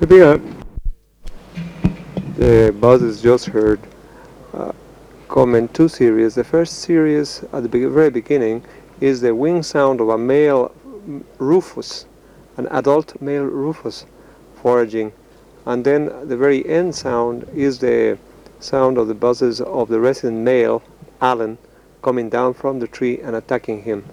The buzzes just heard come in two series. The first series at the very beginning is the wing sound of a male rufous, an adult male rufous foraging, and then the very end sound is the sound of the buzzes of the resident male Allen coming down from the tree and attacking him.